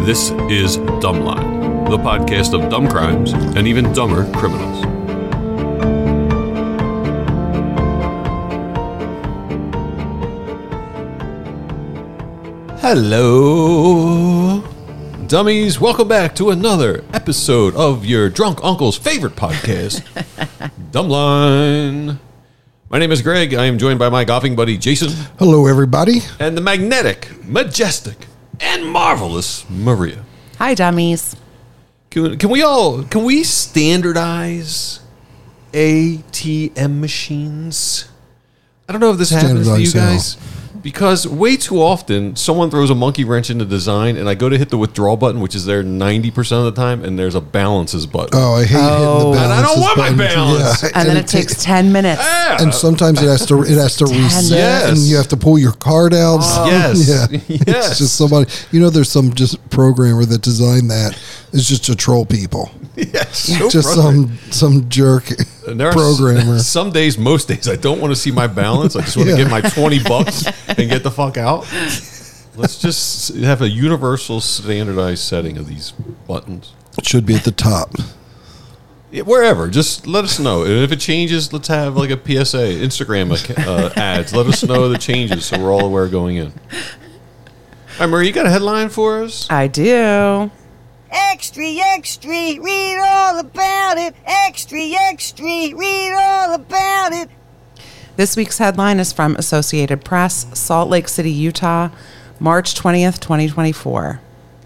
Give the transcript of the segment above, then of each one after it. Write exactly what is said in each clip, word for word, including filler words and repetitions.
This is Dumbline, the podcast of dumb crimes and even dumber criminals. Hello, dummies. Welcome back to another episode of your drunk uncle's favorite podcast, Dumbline. My name is Greg. I am joined by my golfing buddy, Jason. Hello, everybody. And the magnetic, majestic, and marvelous Maria. Hi, dummies. Can, can we all, can we standardize A T M machines? I don't know if this happens to you Standardize guys. Because way too often, someone throws a monkey wrench into design, and I go to hit the withdrawal button, which is there ninety percent of the time, and there's a balances button. Oh, I hate Oh. hitting the balances And I don't want my button. balance. Yeah, And then it ta- takes ten minutes. Yeah. And sometimes it has to it has to Ten. reset, Yes. and you have to pull your card out. Oh, yes. yeah. Yes. It's just somebody. You know, there's some just programmer that designed that. It's just to troll people. Yeah, so just frustrating. some some jerk And there are programmer. s- Some days, most days, I don't want to see my balance. I just want to Yeah. get my twenty bucks and get the fuck out. Let's just have a universal standardized setting of these buttons. It should be at the top. Yeah, wherever, just let us know. And if it changes, let's have like a P S A, Instagram uh, ads. Let us know the changes so we're all aware going in. All right, Marie, you got a headline for us? I do. Extra, extra, read all about it. Extra, extra, read all about it. This week's headline is from Associated Press, Salt Lake City, Utah, March twentieth, twenty twenty-four.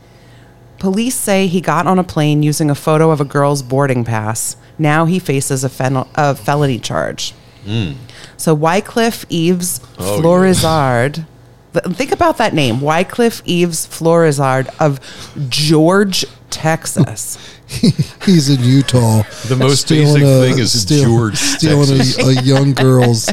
Police say he got on a plane using a photo of a girl's boarding pass. Now he faces a, fen- a felony charge. Mm. So Wycliffe Eves Oh, Florizard, th- think about that name, Wycliffe Eves Florizard of George, Texas. He's in Utah. The most stealing basic a- thing is steal- George, stealing Texas. a, a young girl's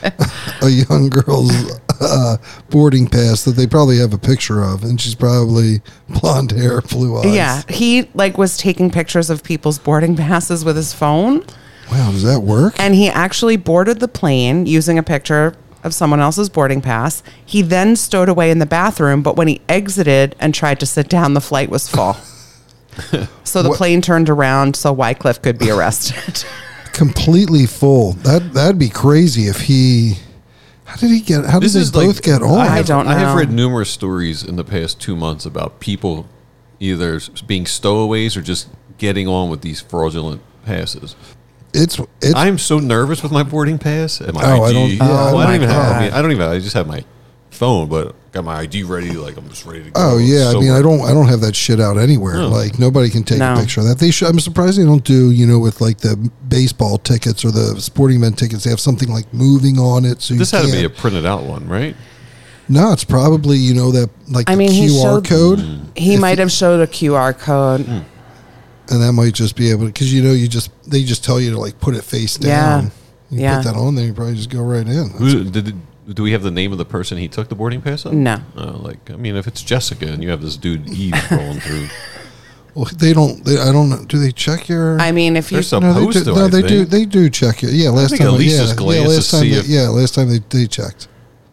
a young girl's uh, boarding pass that they probably have a picture of, and she's probably blonde hair, blue eyes. Yeah, he like was taking pictures of people's boarding passes with his phone, Wow, does that work? and he actually boarded the plane using a picture of someone else's boarding pass. He then stowed away in the bathroom, but when he exited and tried to sit down, the flight was full. So the What- plane turned around so Wycliffe could be arrested. Completely full. That that'd be crazy if he. How did he get? How did This they is both like, get on? I, have, I don't I have know. read numerous stories in the past two months about people either being stowaways or just getting on with these fraudulent passes. It's it's. I'm so nervous with my boarding pass and my Oh, I I D. don't- yeah, well, oh I don't my even have. I, God. mean, I don't even. I just have my phone, but got my I D ready. Like I'm just ready to go. Oh yeah, So I mean, I don't, I don't have that shit out anywhere. No. Like nobody can take No. a picture of that. They should. I'm surprised they don't do, you know, with like the baseball tickets or the sporting event tickets. They have something like moving on it, so you This had to can't. be a printed out one, right? No, it's probably, you know, that like I the mean, he Q R showed- code, He If might you- have showed a Q R code. and that might just be able to, because you know, you just they just tell you to like put it face Yeah. down. You Yeah. put that on, then you probably just go right in. Who did? Do we have the name of the person he took the boarding pass of? No. Oh, like I mean, if it's Jessica and you have this dude Eve rolling through, Well, they don't. They, I don't know. Do they check your? I mean, if you There's some- no, they supposed do. to, No, I they do. think. They do check it. Yeah, last think time. at least yeah, just glance yeah, to last time. see They, if- yeah, last time they, they checked.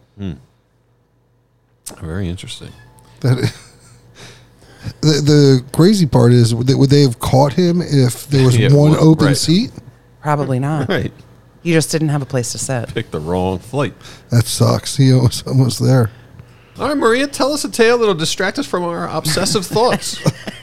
very interesting. That the, the crazy part is, would they, would they have caught him if there was Yeah, one well, open right. seat? probably not. Right, You just didn't have a place to sit. picked the wrong flight. That sucks. He was almost there. All right, Maria, tell us a tale that'll distract us from our obsessive thoughts.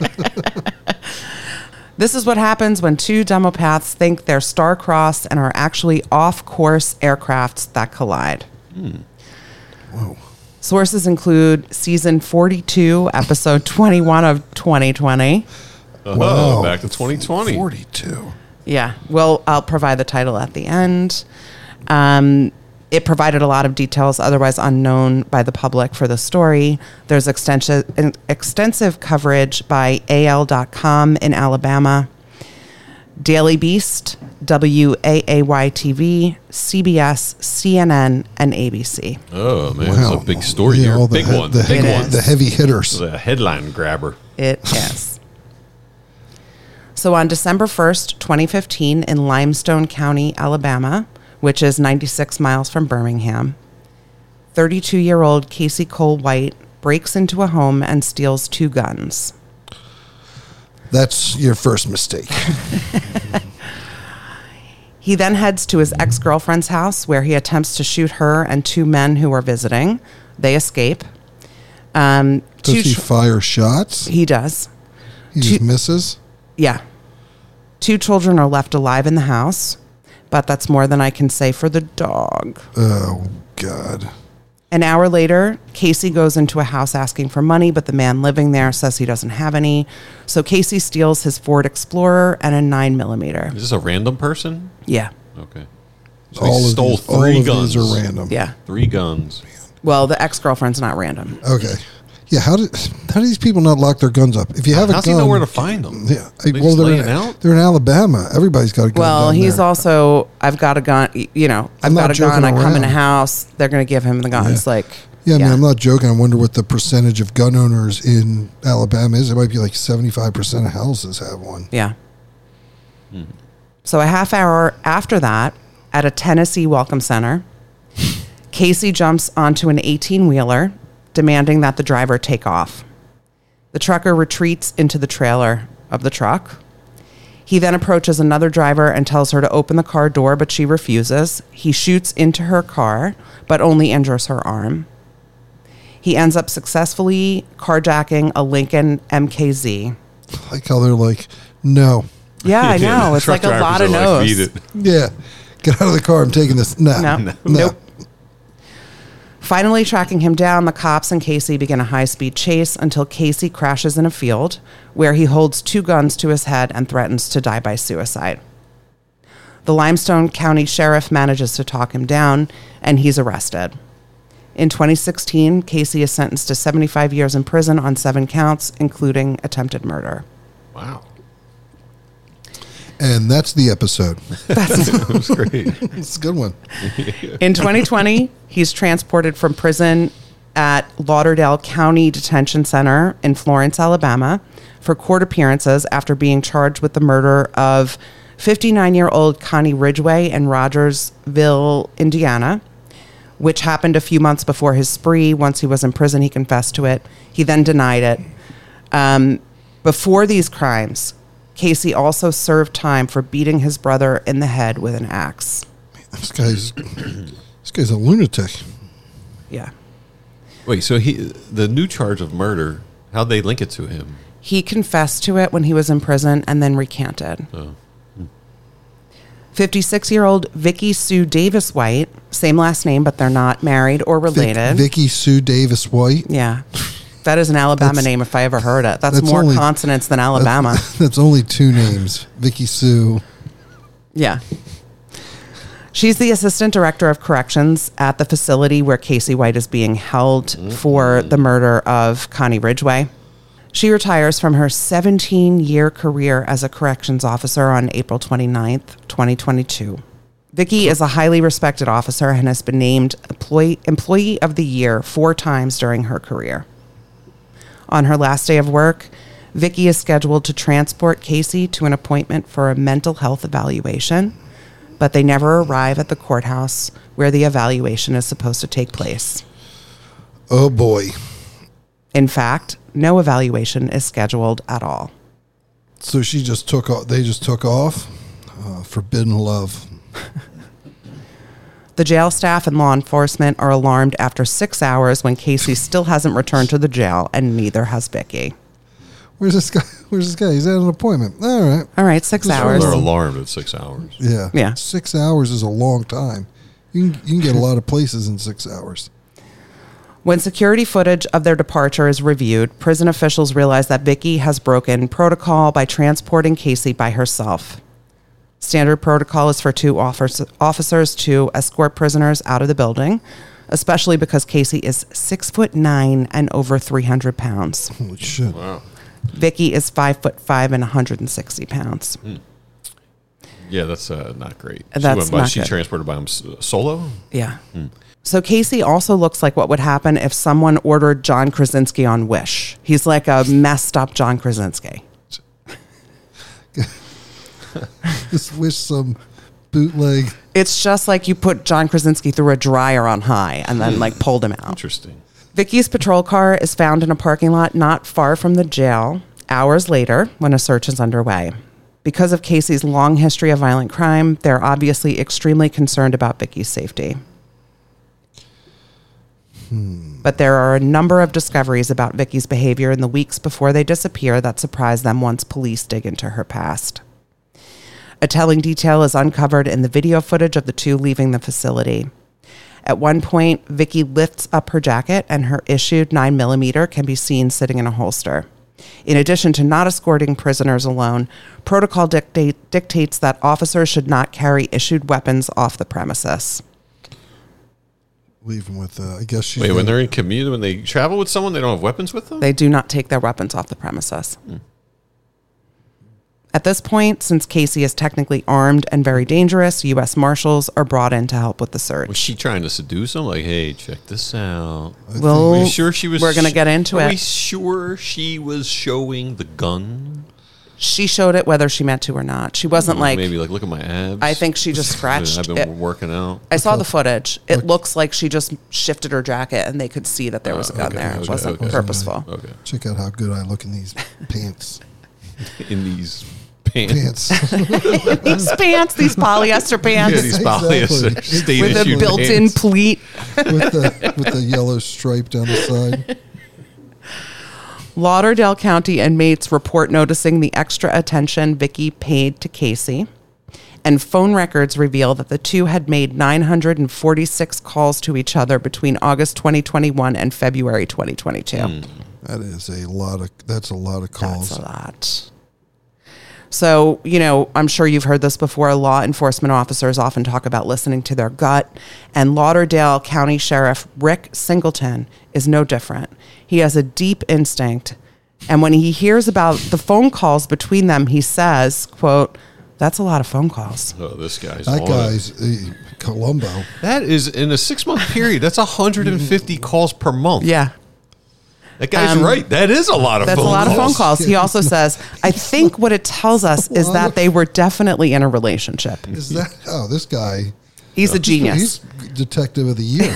This is what happens when two demopaths think they're star-crossed and are actually off-course aircrafts that collide. Whoa. Sources include season forty-two, episode twenty-one of twenty twenty. Oh, Wow. back to twenty twenty. Forty-two. Yeah, well, I'll provide the title at the end. Um, it provided a lot of details otherwise unknown by the public for the story. There's extensive extensive coverage by A L dot com in Alabama, Daily Beast, W A A Y T V, C B S, C N N, and A B C. Oh man, Wow. it's a big story Yeah, here. all the Big he- one. The, Big It one. is. the heavy hitters. The headline grabber. It is. So on December first, twenty fifteen, in Limestone County, Alabama, which is ninety-six miles from Birmingham, thirty-two-year-old Casey Cole White breaks into a home and steals two guns. That's your first mistake. He then heads to his ex-girlfriend's house where he attempts to shoot her and two men who are visiting. They escape. Um, Does two he ch- fire shots? he does. He just two- misses? Yeah. Two children are left alive in the house, but that's more than I can say for the dog. Oh, God. An hour later, Casey goes into a house asking for money, but the man living there says he doesn't have any. So Casey steals his Ford Explorer and a nine millimeter. Is this a random person? Yeah. Okay. So All he of stole these, three all of guns. these are random. Yeah. Three guns. Well, the ex-girlfriend's not random. Okay. Yeah, how did how do these people not lock their guns up? If you have How's a gun, he know where to find them? Yeah, They well, just they're laying in, out? they're in Alabama. Everybody's got a gun. Well, down he's there. also, I've got a gun, y- you know, I've I'm not got a gun, joking I come in a around. house, they're going to give him the guns. Yeah. Like, Yeah, I mean, I'm not joking. I wonder what the percentage of gun owners in Alabama is. It might be like seventy-five percent of houses have one. Yeah. So a half hour after that, at a Tennessee Welcome Center, Casey jumps onto an eighteen-wheeler, demanding that the driver take off. The trucker retreats into the trailer of the truck. He then approaches another driver and tells her to open the car door, but she refuses. He shoots into her car, but only injures her arm. He ends up successfully carjacking a Lincoln M K Z. I like how they're like, no. Yeah, I know. It's Truck like a lot drivers of are like, no's. "Beat it." Yeah, get out of the car. I'm taking this. No, No. no. Nope. Finally tracking him down, the cops and Casey begin a high-speed chase until Casey crashes in a field where he holds two guns to his head and threatens to die by suicide. The Limestone County Sheriff manages to talk him down, and he's arrested. In twenty sixteen, Casey is sentenced to seventy-five years in prison on seven counts, including attempted murder. Wow. And that's the episode. That was great. It's a good one. In twenty twenty, he's transported from prison at Lauderdale County Detention Center in Florence, Alabama, for court appearances after being charged with the murder of fifty-nine-year-old Connie Ridgway in Rogersville, Indiana, which happened a few months before his spree. Once he was in prison, he confessed to it. He then denied it. Um, before these crimes, Casey also served time for beating his brother in the head with an axe. This guy's this guy's a lunatic. Yeah. Wait, so he the new charge of murder, how'd they link it to him? He confessed to it when he was in prison and then recanted. Oh. fifty-six-year-old Vicky Sue Davis White, same last name, but they're not married or related. Vic, Vicky Sue Davis White. Yeah. That is an Alabama That's- name if I ever heard it. That's, that's more only- consonants than Alabama. That's, that's only two names. Vicky Sue. Yeah. She's the assistant director of corrections at the facility where Casey White is being held for the murder of Connie Ridgway. She retires from her seventeen-year career as a corrections officer on April twenty-ninth, twenty twenty-two. Vicky is a highly respected officer and has been named employee, employee of the year four times during her career. On her last day of work, Vicky is scheduled to transport Casey to an appointment for a mental health evaluation, but they never arrive at the courthouse where the evaluation is supposed to take place. Oh boy. In fact, no evaluation is scheduled at all. So she just took off. They just took off. Uh, forbidden love. The jail staff and law enforcement are alarmed after six hours when Casey still hasn't returned to the jail, and neither has Vicky. Where's this guy? Where's this guy? He's at an appointment. All right. All right, six Just hours. They're alarmed at six hours. Yeah. Yeah. Six hours is a long time. You can, you can get a lot of places in six hours. When security footage of their departure is reviewed, prison officials realize that Vicky has broken protocol by transporting Casey by herself. Standard protocol is for two office- officers to escort prisoners out of the building, especially because Casey is six foot nine and over three hundred pounds. Holy shit. Wow. Vicky is five foot five and one hundred sixty pounds. Yeah, that's uh, not great. She That's went by, not she good. transported by him s- solo? Yeah. So Casey also looks like what would happen if someone ordered John Krasinski on Wish. He's like a messed up John Krasinski. Just wish some bootleg. It's just like you put John Krasinski through a dryer on high and then like pulled him out. Interesting. Vicky's patrol car is found in a parking lot not far from the jail, hours later, when a search is underway. Because of Casey's long history of violent crime, they're obviously extremely concerned about Vicky's safety. Hmm. But there are a number of discoveries about Vicky's behavior in the weeks before they disappear that surprise them once police dig into her past. A telling detail is uncovered in the video footage of the two leaving the facility. At one point, Vicky lifts up her jacket and her issued nine millimeter can be seen sitting in a holster. In addition to not escorting prisoners alone, protocol dictate, dictates that officers should not carry issued weapons off the premises. Leave them with, uh, I guess she's... Wait, when they're in commute, when they travel with someone, they don't have weapons with them? They do not take their weapons off the premises. Mm. At this point, since Casey is technically armed and very dangerous, U S Marshals are brought in to help with the search. Was she trying to seduce him? Like, hey, check this out. Well, are we sure she was? We're going to get into are it. Are we sure she was showing the gun? She showed it whether she meant to or not. She wasn't Maybe like... Maybe like, look at my abs. I think she just scratched I've been it. working out. I saw the footage. It looks like she just shifted her jacket and they could see that there was a gun okay, there. It okay, wasn't okay. purposeful. Okay. Check out how good I look in these pants. In these pants. Pants. These pants, these polyester pants. Yeah, these polyester Exactly. state with a issued built-in pants. pleat. with the with the yellow stripe down the side. Lauderdale County inmates report noticing the extra attention Vicky paid to Casey, and phone records reveal that the two had made nine hundred forty-six calls to each other between August twenty twenty-one and February twenty twenty-two. Mm. That is a lot of. That's a lot of calls. That's a lot. So, you know, I'm sure you've heard this before. Law enforcement officers often talk about listening to their gut, and Lauderdale County Sheriff Rick Singleton is no different. He has a deep instinct, and when he hears about the phone calls between them, he says, quote, "That's a lot of phone calls." Oh, this guy's That on guy's it. uh, Columbo. That is, in a six-month period, that's one hundred fifty calls per month. Yeah. That guy's Um, right. That is a lot of That's phone a lot calls. of phone calls. He also says, I think what it tells us is that they were definitely in a relationship. Is that? Oh, this guy. He's a genius. He's detective of the year.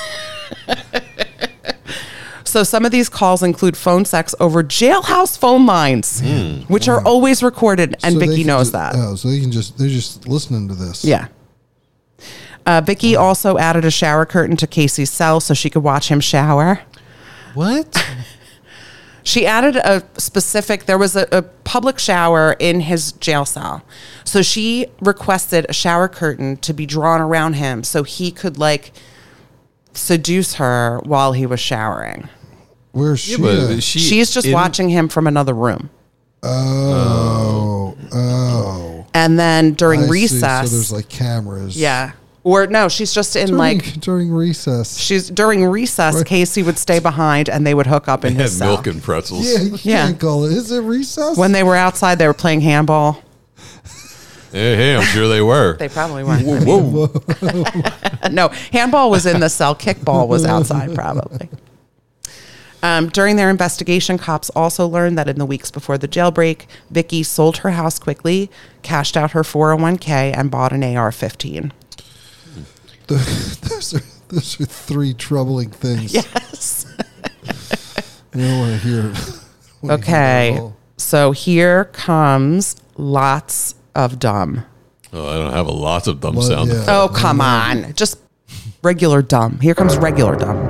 So some of these calls include phone sex over jailhouse phone lines, Mm. which are always recorded, and So they Vicky can knows ju- that. Oh, so they can just they're just listening to this. Yeah. Uh, Vicky also added a shower curtain to Casey's cell so she could watch him shower. What? She added a specific, there was a, a public shower in his jail cell. So she requested a shower curtain to be drawn around him so he could like seduce her while he was showering. Where's she? Yeah, but at? she She's just in- watching him from another room. Oh, oh. And then during I see. recess. So there's like cameras. yeah. Or no, she's just in During, like, during recess. she's during recess, Right. Casey would stay behind and they would hook up in They his had cell. milk and pretzels. Yeah, you Yeah. can't call it. Is it recess? When they were outside, they were playing handball. Hey, hey, I'm sure they were. They probably weren't. Whoa, whoa. No, handball was in the cell. Kickball was outside, probably. Um, during their investigation, cops also learned that in the weeks before the jailbreak, Vicky sold her house quickly, cashed out her four oh one k, and bought an A R fifteen. The, those are those are three troubling things. Yes. I don't want to hear. wanna hear that Okay. all. So here comes lots of dumb. Oh, I don't have a lot of dumb Well, sound. yeah. effects. Oh, come on. Just regular dumb. Here comes regular dumb.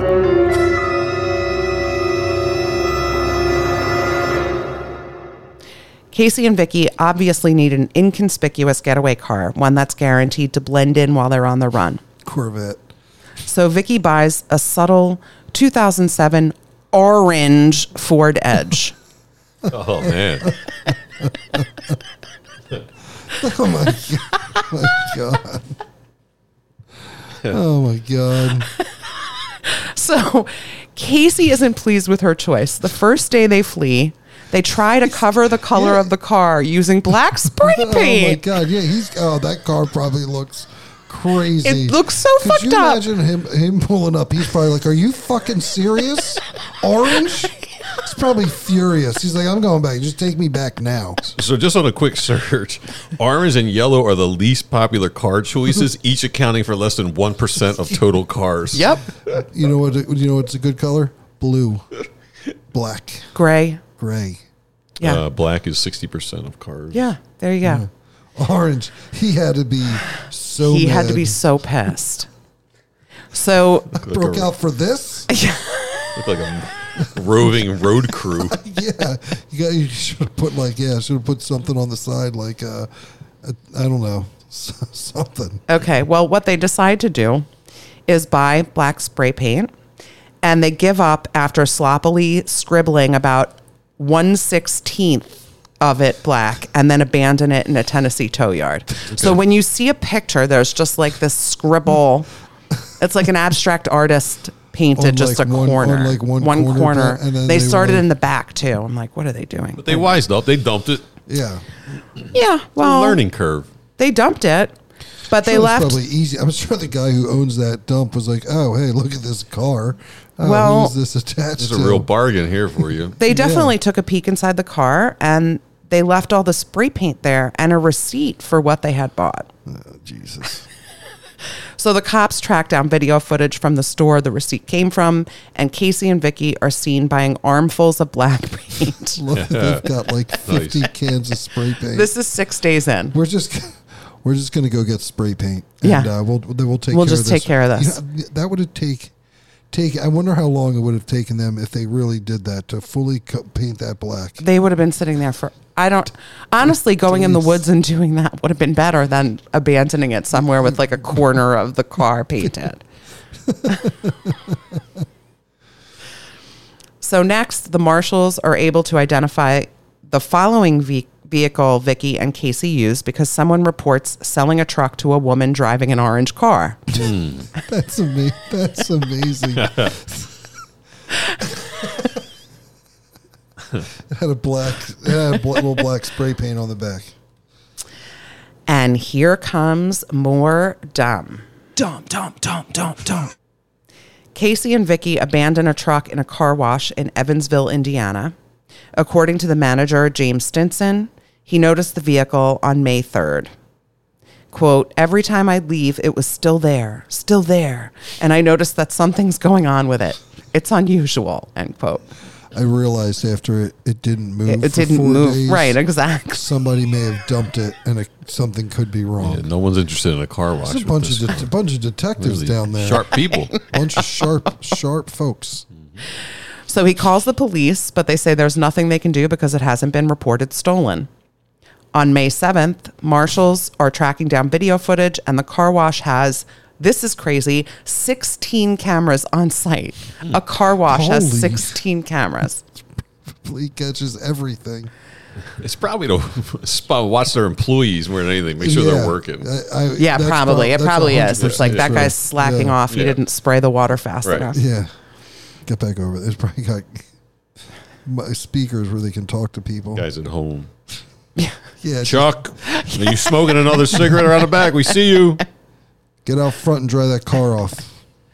Casey and Vicky obviously need an inconspicuous getaway car, one that's guaranteed to blend in while they're on the run. Corvette. So Vicky buys a subtle two thousand seven orange Ford Edge. Oh, man. Oh my god. Oh my god. So Casey isn't pleased with her choice. The first day they flee, they try to cover the color of the car using black spray Oh my paint. god. Yeah, he's. Oh, that car probably looks crazy. It looks so Could fucked you up. imagine him him pulling up? He's probably like, "Are you fucking serious? Orange?" He's probably furious. He's like, "I'm going back. Just take me back now." So just on a quick search, orange and yellow are the least popular car choices, each accounting for less than one percent of total cars. Yep. You know what? You know what's a good color? Blue, black, Gray. gray. Yeah. Uh, black is sixty percent of cars. Yeah, there you go. Orange. He had to be so He had to mad. be so pissed. So Look Broke a- out for this? Look like a roving road crew. Yeah. You, got, you should have put like, yeah, should have put something on the side like, uh, uh, I don't know, something. okay, well, what they decide to do is buy black spray paint, and they give up after sloppily scribbling about one sixteenth of it black, and then abandon it in a Tennessee tow yard. So when you see a picture, there's just like this scribble. It's like an abstract artist painted On, just like, a one- corner, on, like, one one corner, corner. and then They they started were- in the back too. I'm like, what are they doing? But they wised up. They dumped it. Yeah. Yeah, It's a well, learning curve. they dumped it, but they Sure, it's left. probably easy. I'm sure the guy who owns that dump was like, "Oh, hey, look at this car. Oh, Well, who's this attached There's to?" a real bargain here for you. They definitely took a peek inside the car, and they left all the spray paint there and a receipt for what they had bought. Oh, Jesus. So the cops track down video footage from the store the receipt came from, and Casey and Vicky are seen buying armfuls of black paint. Look, they've got like fifty cans of spray paint. This is six days in. we're just we're just gonna go get spray paint. Yeah. And, uh, we'll then we'll take. We'll care just of take this. care of this. You know, that would have take take. I wonder how long it would have taken them if they really did that to fully co- paint that black. They would have been sitting there for, I don't, honestly, going in the Days. woods and doing that would have been better than abandoning it somewhere with like a corner of the car painted. So next, the marshals are able to identify the following ve- vehicle Vicky and Casey used because someone reports selling a truck to a woman driving an orange car. That's amazing. That's amazing. It had a black, it had a bl- little black spray paint on the back. And here comes more dumb. Dumb, dumb, dumb, dumb, dumb. Casey and Vicky abandon a truck in a car wash in Evansville, Indiana. According to the manager, James Stinson, he noticed the vehicle on May third. Quote, every time I leave, it was still there, still there. And I noticed that something's going on with it. It's unusual, end quote. I realized after it, it didn't move. It, it for didn't four move. days, Right, exactly. Somebody may have dumped it, and it, something could be wrong. Yeah, no one's interested in a car wash. There's a with bunch this. of de- a bunch of detectives Really down there. Sharp people. Bunch of sharp, sharp folks. So he calls the police, but they say there's nothing they can do because it hasn't been reported stolen. On May seventh, marshals are tracking down video footage, and the car wash has, this is crazy, sixteen cameras on site. A car wash has Holy. sixteen cameras. He catches everything. It's probably to spot, watch their employees more than anything. Make sure Yeah. they're working. I, I, Yeah, that's probably. prob- It that's probably one hundred is. It's like, that percent guy's true. slacking Yeah. off. He Yeah. didn't spray the water fast Right. enough. Yeah. Get back over it. There's probably got my speakers where they can talk to people. Guys at home. Yeah. Chuck, are you smoking another cigarette around the back? We see you. Get out front and dry that car off.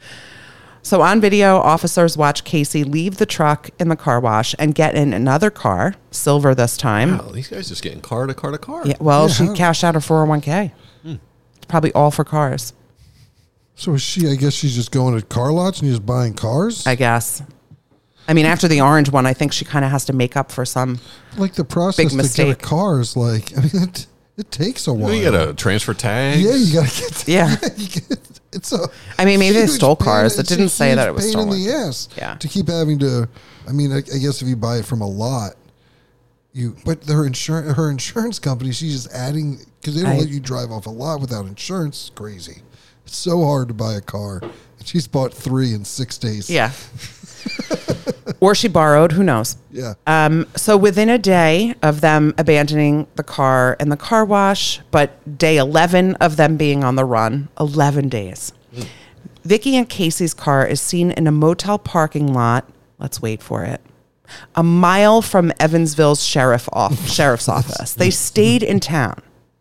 So on video, officers watch Casey leave the truck in the car wash and get in another car, silver this time. Wow, these guys just getting car to car to car. Yeah, well, Yeah, she how- cashed out her four oh one k. It's probably all for cars, So is she, I guess she's just going to car lots and just buying cars? I guess. I mean, after the orange one, I think she kind of has to make up for some. like the process Big to get a mistake. car is like, I mean, it, it takes a while. You got to transfer tags. Yeah, you got to get. Yeah. you get, it's a. I mean, maybe they huge stole pain- cars. It it's a didn't say huge that it was pain stolen. in the ass. Yeah. To keep having to, I mean, I, I guess if you buy it from a lot, you. But her insurance, her insurance company, she's just adding because they don't I- let you drive off a lot without insurance. It's crazy. It's so hard to buy a car. And she's bought three in six days. Yeah. Or she borrowed. Who knows? Yeah. Um, so within a day of them abandoning the car in the car wash, but day eleven of them being on the run, eleven days. Vicky and Casey's car is seen in a motel parking lot. Let's wait for it. A mile from Evansville's sheriff off, sheriff's office. They stayed in town.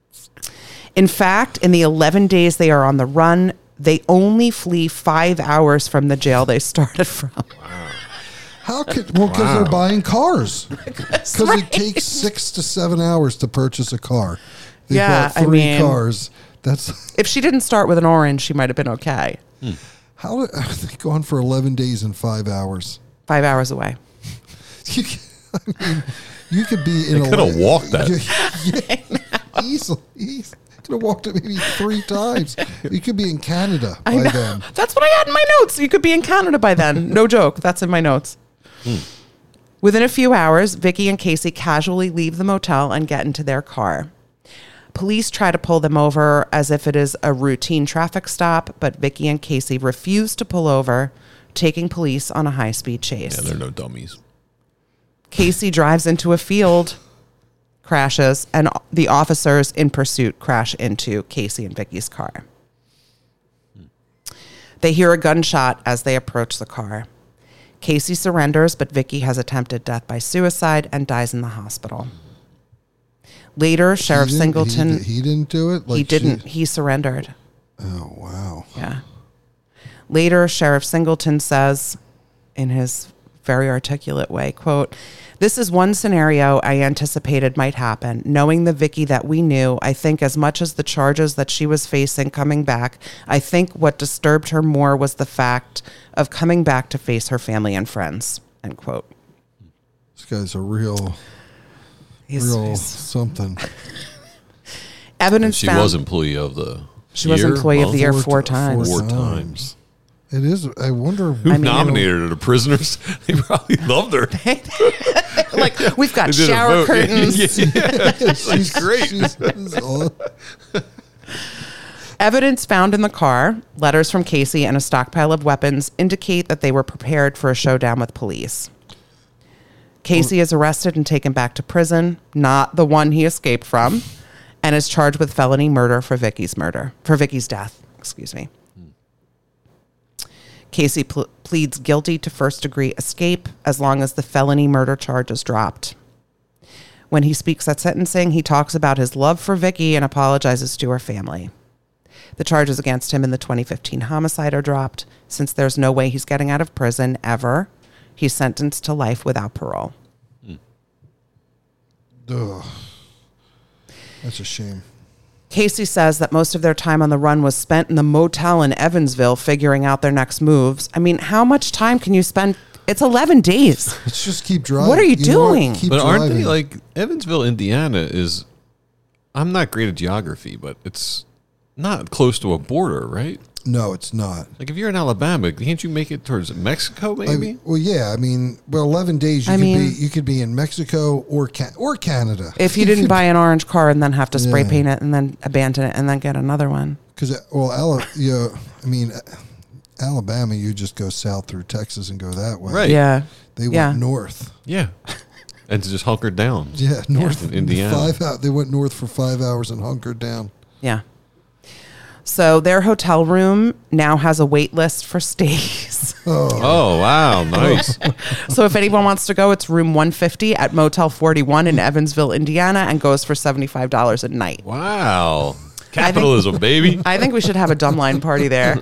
In fact, in the eleven days they are on the run, they only flee five hours from the jail they started from. How could well because Wow. they're buying cars because it takes six to seven hours to purchase a car. They've Yeah, got I three mean- cars. That's If she didn't start with an orange, she might have been okay. how are they gone for eleven days and five hours? Five hours away. You can, I mean, You could be in They a could have walked that. Yeah, easily. Easily. Could have walked it maybe three times. You could be in Canada I by know. then. That's what I had in my notes. You could be in Canada by then. No joke. That's in my notes. Hmm. Within a few hours, Vicky and Casey casually leave the motel and get into their car. Police try to pull them over as if it is a routine traffic stop, but Vicky and Casey refuse to pull over, taking police on a high-speed chase. Yeah, they're no dummies. Casey drives into a field, crashes, and the officers in pursuit crash into Casey and Vicky's car. They hear a gunshot as they approach the car. Casey surrenders, but Vicky has attempted death by suicide and dies in the hospital. Later, Sheriff He didn't- Singleton... He, he didn't do it? he Like didn't. she- He surrendered. oh, wow. Yeah. Later, Sheriff Singleton says, in his very articulate way, quote, "This is one scenario I anticipated might happen. Knowing the Vicky that we knew, I think as much as the charges that she was facing coming back, I think what disturbed her more was the fact of coming back to face her family and friends." End quote. This guy's a real, He's, real he's- something. evidence She found, was employee of the She was year, employee of the year month? four times. Four times. It is. I wonder Who I mean- nominated her? The prisoners? They probably loved her. like, we've got They did a shower vote. curtains. Yeah, she's great. She's, oh, Evidence found in the car, letters from Casey, and a stockpile of weapons indicate that they were prepared for a showdown with police. Casey is arrested and taken back to prison, not the one he escaped from, and is charged with felony murder for Vicky's murder, for Vicky's death, excuse me. Casey pl- pleads guilty to first-degree escape as long as the felony murder charge is dropped. When he speaks at sentencing, he talks about his love for Vicky and apologizes to her family. The charges against him in the twenty fifteen homicide are dropped. Since there's no way he's getting out of prison ever, he's sentenced to life without parole. ugh. That's a shame. Casey says that most of their time on the run was spent in the motel in Evansville figuring out their next moves. I mean, how much time can you spend? It's eleven days. Let's just keep driving. What are you know what? doing? Keep But aren't driving. they like Evansville, Indiana is, I'm not great at geography, but it's not close to a border, right? No, it's not. Like if you're in Alabama, can't you make it towards Mexico I maybe? mean, well, yeah. I mean, well, eleven days. You I could mean- be. You could be in Mexico or Ca- or Canada. If you didn't buy an orange car and then have to spray Yeah. paint it and then abandon it and then get another one. Because well, Ala- yeah, I mean, Alabama. You just go south through Texas and go that way. Right. Yeah. They went Yeah. north. Yeah. And to just hunker down. Yeah, north In Indiana. Five out. They went north for five hours and hunkered down. Yeah. So their hotel room now has a wait list for stays. Oh, wow. Nice. So if anyone wants to go, it's room one fifty at Motel forty-one in Evansville, Indiana, and goes for seventy-five dollars a night. Wow. Capitalism, baby. I think we should have a dumbline party there.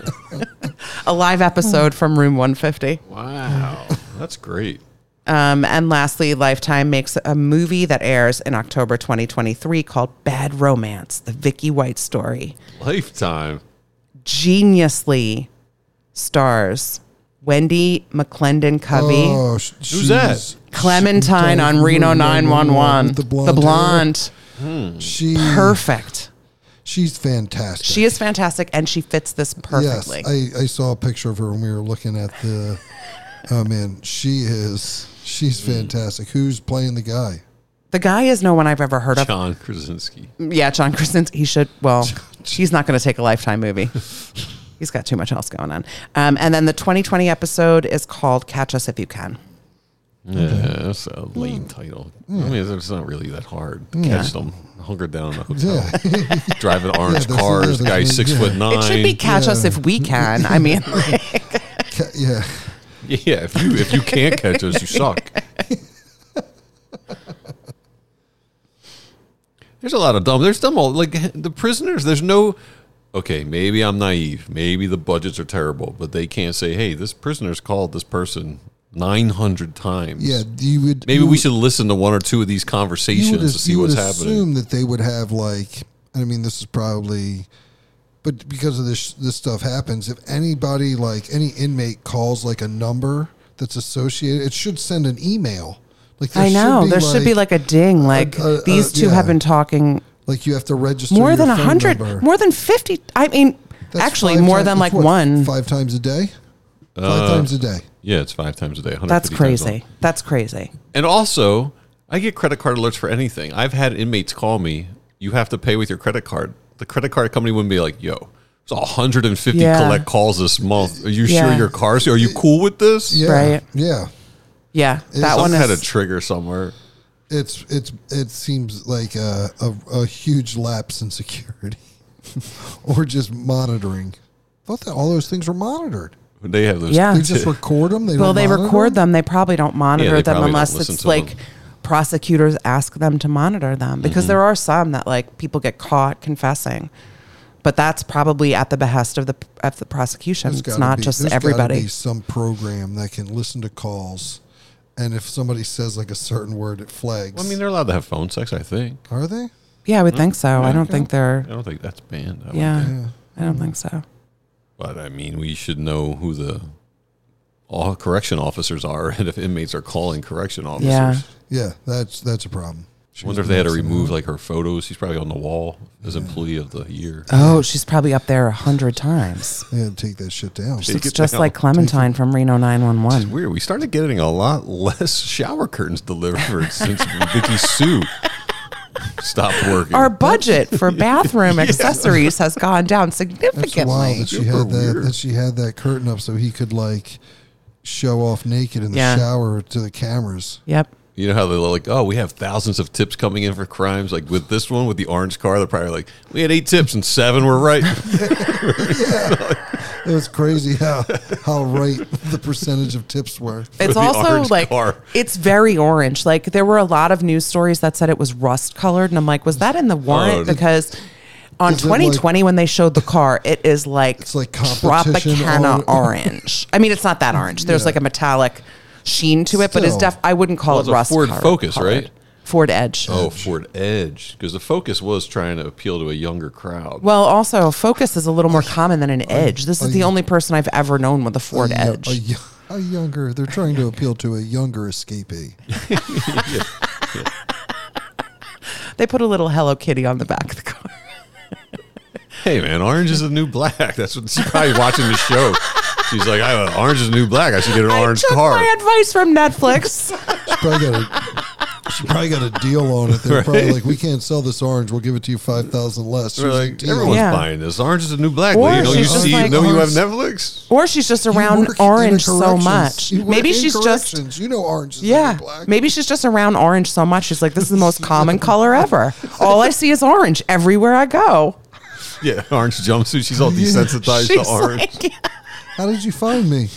A live episode from room one fifty. Wow. That's great. Um, and lastly, Lifetime makes a movie that airs in October twenty twenty-three called Bad Romance, the Vicky White story. Lifetime. Geniusly stars Wendy McClendon Covey, Oh, sh- Who's that? she's- Clementine she- on Reno nine one one, The blonde. the hair. blonde. She Perfect. She's fantastic. She is fantastic, and she fits this perfectly. Yes, I, I saw a picture of her when we were looking at the. Oh man, she is. She's fantastic. Who's playing the guy? The guy is no one I've ever heard of. John Krasinski. Yeah, John Krasinski. He should. Well, he's not going to take a Lifetime movie. He's got too much else going on. Um, and then the twenty twenty episode is called "Catch Us If You Can." Yeah, that's a lame title. I mean, it's not really that hard. to Catch them, hunker down in a hotel, Yeah, driving orange that's- cars. yeah, Guy that's- six yeah. foot nine. It should be "Catch Us Yeah. If We Can." I mean, Ca- yeah. Yeah, if you if you can't catch us, you suck. There's a lot of dumb. There's dumb. All, like the prisoners. There's no. Okay, maybe I'm naive. Maybe the budgets are terrible, but they can't say, "Hey, this prisoner's called this person nine hundred times." Yeah, you would. Maybe you we would- should listen to one or two of these You conversations would, to as- see you would what's happening. assume that they would have like. I mean, this is probably, but because of this, this stuff happens. If anybody like any inmate calls like a number that's associated, it should send an email Like there I know. There should be like like a ding. Like a- a- these two yeah. have been talking like you have to register more your than a phone hundred, number. more than fifty. I mean, That's actually, five more times- than that's like what, one. Five times a day. Five Uh, times a day. Yeah, it's five times a day. That's 150 times a crazy. day. That's crazy. And also, I get credit card alerts for anything. I've had inmates call me, you have to pay with your credit card. The credit card company wouldn't be like, yo, it's one hundred fifty Yeah. collect calls this month. Are you Yeah. sure your car's Are you cool with this? Yeah. Right. Yeah. Yeah, that Some one had a is. trigger somewhere. It's it's it seems like a a, a huge lapse in security, or just monitoring. I thought that all those things were monitored. They have those. Yeah. They just record them. They well, don't they monitor record them. They probably don't monitor they them probably don't unless listen it's to like them. prosecutors ask them to monitor them because Mm-hmm. there are some that like people get caught confessing, but that's probably at the behest of the of the prosecution. There's It's gotta not be- just there's gotta everybody. be some program that can listen to calls, and if somebody says like a certain word, it flags. Well, I mean, they're allowed to have phone sex, I think. are they? Yeah, I would think so. I don't think they're. I don't think that's banned. I would Yeah, think. Yeah. I don't think so. But I mean, we should know who the all correction officers are, and if inmates are calling correction officers. Yeah. Yeah, that's that's a problem. I wonder if they had to remove like her photos. She's probably on the wall as employee of the year. Oh, she's probably up there a hundred times. They had to take that shit down. Take It's it just down. like Clementine from Reno nine one It's one. weird. We started getting a lot less shower curtains delivered since Vicky Sue stopped working. Our budget for bathroom accessories has gone down That's wild significantly. that she Super had that weird. that she had that curtain up so he could like show off naked in the Yeah. shower to the cameras. Yep. You know how they're like, oh, we have thousands of tips coming in for crimes. Like with this one, with the orange car, they're probably like, we had eight tips and seven were right. It was crazy how how right the percentage of tips were. It's the also orange like car. it's very orange. Like there were a lot of news stories that said it was rust colored, and I'm like, was that in the warrant? Oh, because on is it twenty twenty, when they showed the car, it is like It's like competition Tropicana or- orange. I mean, it's not that orange. There's Yeah. like a metallic sheen to it, but it's Still. def. I wouldn't call Well, it it's a rust. Ford color- Focus, colored. right? Ford Edge. Oh, Ford Edge. Because the Focus was trying to appeal to a younger crowd. Well, also, Focus is a little more common than an Edge. This is a- the only person I've ever known with a Ford a, yo- Edge. A, yo- a younger. They're trying to appeal to a younger escapee. They put a little Hello Kitty on the back of the car. Hey, man, orange is the new black. That's what she's probably watching the show. She's like, I, orange is the new black. I should get an orange I took car. my advice from Netflix. She probably got a, she probably got a deal on it. They're probably Right. like, we can't sell this orange. We'll give it to you five thousand less. They're Here's a like, deal. everyone's Yeah. buying this. Orange is the new black. Or You know, you she's just see, like, know you have orange- Netflix. Or she's just You around work in orange the so corrections. much. You work Maybe in she's just corrections. You know orange is the yeah. new black. Maybe she's just around orange so much. She's like, this is the most common color ever. All I see is orange everywhere I go. Yeah, orange jumpsuit. She's all desensitized She's to orange. like, How did you find me?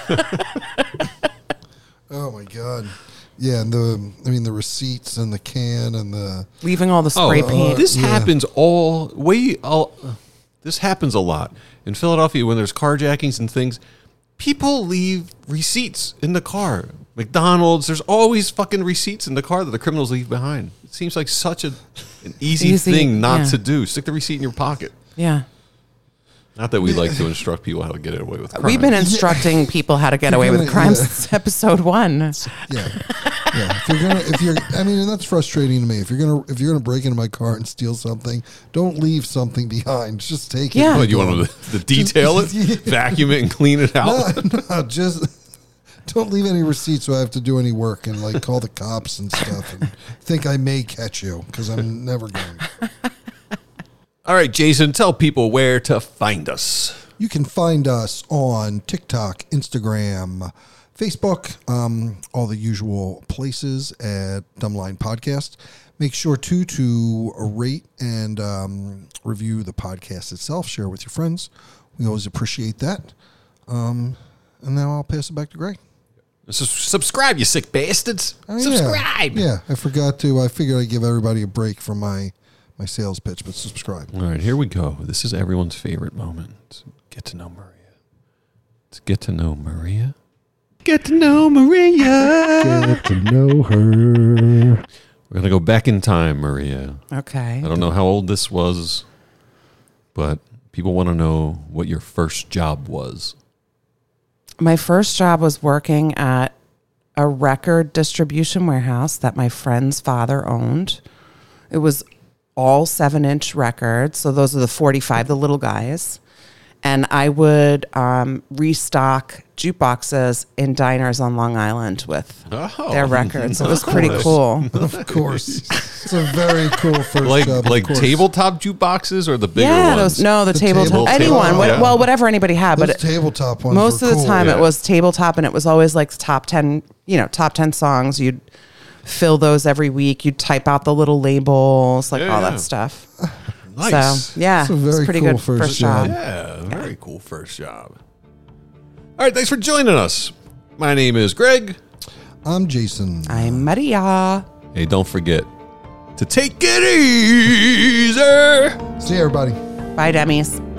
Oh my god. Yeah, and the I mean the receipts and the can and the leaving all the spray Oh, paint. this Yeah. happens all way. All this happens a lot in Philadelphia when there's carjackings and things. People leave receipts in the car. McDonald's, there's always fucking receipts in the car that the criminals leave behind. It seems like such a an easy, Easy, thing not yeah. to do. Stick the receipt in your pocket. yeah. Not that we like to instruct people how to get away with crime. We've been instructing people how to get away with crimes since episode one. yeah. Yeah. If you're gonna if you're I mean and that's frustrating to me. If you're gonna if you're gonna break into my car and steal something, don't leave something behind. Just take it. Yeah. and What, you go. want them to, to detail it, vacuum it, and clean it out? No, no, just don't leave any receipts so I have to do any work and like call the cops and stuff and think I may catch you because I'm never going. All right, Jason, tell people where to find us. You can find us on TikTok, Instagram, Facebook, um, all the usual places at Dumbline Podcast. Make sure to to rate and um, review the podcast itself. Share with your friends. We always appreciate that. Um, and now I'll pass it back to Greg. S- subscribe, you sick bastards. Oh, yeah. Subscribe. Yeah, I forgot to. I figured I'd give everybody a break from my, my sales pitch, but subscribe. All right, here we go. This is everyone's favorite moment. Get to know Maria. Let's get to know Maria. Get to know Maria. Get to know her. We're going to go back in time, Maria. Okay. I don't know how old this was, but people want to know what your first job was. My first job was working at a record distribution warehouse that my friend's father owned. It was all seven inch records. So those are the forty-five, the little guys. And I would um, restock jukeboxes in diners on Long Island with Oh. their records. It was Of pretty course. cool. Of course. It's a very cool first Like job. of like course. tabletop jukeboxes or the bigger Yeah, ones? those no, the, The tabletop. table- Anyone, table- what, yeah. well, whatever anybody had, Those but it, tabletop ones most were of the cool. time yeah. it was tabletop, and it was always like the top ten, you know, top ten songs. You'd fill those every week. You'd type out the little labels, like Yeah, all yeah. that stuff. Nice. So yeah, It's a it's very pretty cool good first first, job. job. Yeah, very cool first job. All right, thanks for joining us. My name is Greg. I'm Jason. I'm Maria. Hey, don't forget to take it easy. See you, everybody. Bye, Demis.